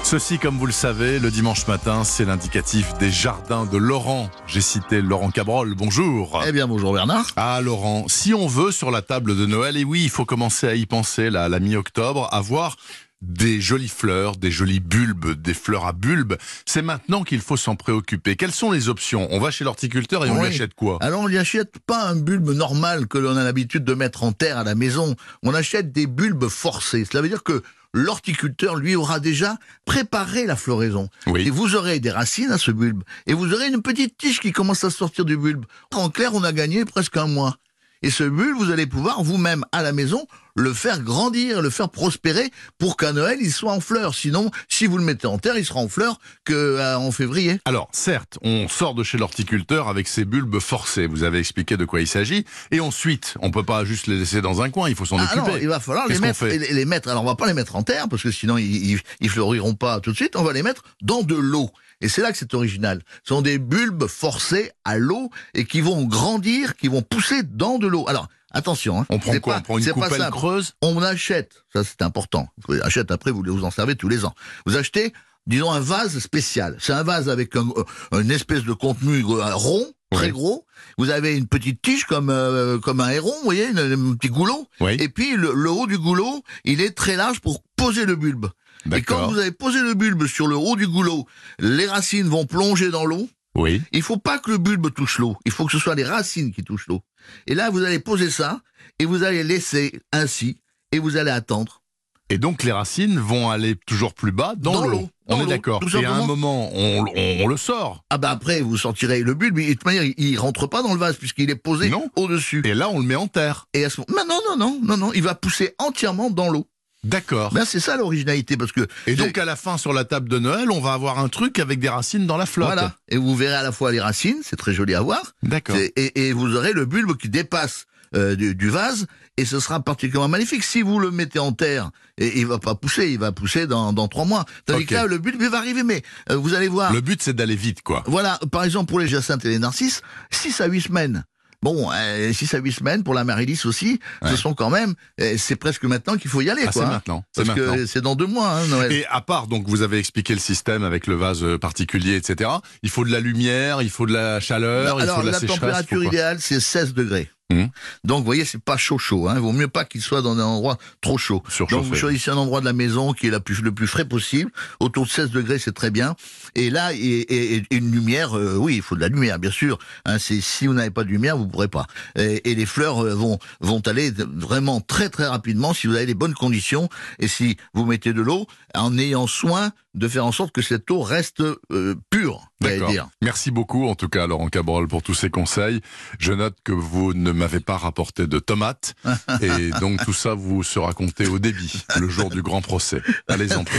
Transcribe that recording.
Ceci, comme vous le savez, le dimanche matin, c'est l'indicatif des jardins de Laurent. J'ai cité Laurent Cabrol, bonjour. Eh bien, bonjour Bernard. Ah Laurent, si on veut sur la table de Noël, et oui, il faut commencer à y penser là, à la mi-octobre, avoir des jolies fleurs, des jolis bulbes, des fleurs à bulbes, c'est maintenant qu'il faut s'en préoccuper. Quelles sont les options? On va chez l'horticulteur et on lui achète quoi? Alors on lui achète pas un bulbe normal que l'on a l'habitude de mettre en terre à la maison. On achète des bulbes forcés. Cela veut dire que l'horticulteur, lui, aura déjà préparé la floraison. Oui. Et vous aurez des racines à ce bulbe. Et vous aurez une petite tige qui commence à sortir du bulbe. En clair, on a gagné presque un mois. Et ce bulbe, vous allez pouvoir vous-même, à la maison, le faire grandir, le faire prospérer pour qu'à Noël, il soit en fleurs. Sinon, si vous le mettez en terre, il sera en fleurs qu'en février. Alors, certes, on sort de chez l'horticulteur avec ces bulbes forcés. Vous avez expliqué de quoi il s'agit. Et ensuite, on peut pas juste les laisser dans un coin, il faut s'en occuper. Non, il va falloir les mettre, les mettre. Alors, on va pas les mettre en terre, parce que sinon, ils fleuriront pas tout de suite. On va les mettre dans de l'eau. Et c'est là que c'est original. Ce sont des bulbes forcés à l'eau et qui vont grandir, qui vont pousser dans de l'eau. Alors, attention. Hein, on prend quoi? On prend une coupelle creuse? On achète, ça c'est important. Vous achetez après, vous en servez tous les ans. Vous achetez, disons, un vase spécial. C'est un vase avec une espèce de contenu rond, très gros. Vous avez une petite tige comme un héron, vous voyez, un petit goulot. Oui. Et puis le haut du goulot, il est très large pour poser le bulbe. Et quand vous avez posé le bulbe sur le haut du goulot, les racines vont plonger dans l'eau. Oui. Il faut pas que le bulbe touche l'eau. Il faut que ce soit les racines qui touchent l'eau. Et là, vous allez poser ça, et vous allez laisser ainsi, et vous allez attendre. Et donc les racines vont aller toujours plus bas dans l'eau. On est d'accord. Et à un moment, on le sort. Ah ben après, vous sortirez le bulbe. De toute manière, il rentre pas dans le vase puisqu'il est posé au-dessus. Et là, on le met en terre. Et à ce moment, non, il va pousser entièrement dans l'eau. D'accord. Ben c'est ça l'originalité parce que. Et donc à la fin sur la table de Noël, on va avoir un truc avec des racines dans la flotte. Voilà. Et vous verrez à la fois les racines, c'est très joli à voir. D'accord. Et vous aurez le bulbe qui dépasse du vase, et ce sera particulièrement magnifique. Si vous le mettez en terre, et il va pas pousser, il va pousser dans 3 mois. Tandis que là, le bulbe il va arriver, mais vous allez voir. Le but c'est d'aller vite, quoi. Voilà, par exemple pour les jacinthes et les narcisses, 6 à 8 semaines. Bon, 6 à 8 semaines pour l'amaryllis aussi, ce sont quand même, c'est presque maintenant qu'il faut y aller, quoi. C'est maintenant. Parce que c'est dans 2 mois, hein, Noël. Et à part, donc, vous avez expliqué le système avec le vase particulier, etc. Il faut de la lumière, il faut de la chaleur, il faut de la sécheresse. Alors, la température idéale, c'est 16 degrés. Donc, vous voyez, c'est pas chaud, hein. Il vaut mieux pas qu'il soit dans un endroit trop chaud. Donc, vous choisissez un endroit de la maison qui est le plus frais possible. Autour de 16 degrés, c'est très bien. Et là, et une lumière, oui, il faut de la lumière, bien sûr. Hein, si vous n'avez pas de lumière, vous pourrez pas. Et les fleurs vont aller vraiment très, très rapidement si vous avez les bonnes conditions. Et si vous mettez de l'eau, en ayant soin de faire en sorte que cette eau reste pure. D'accord. Merci beaucoup, en tout cas, Laurent Cabrol, pour tous ces conseils. Je note que vous ne m'avez pas rapporté de tomates. Et donc, tout ça vous sera compté au débit, le jour du grand procès. Allez-en.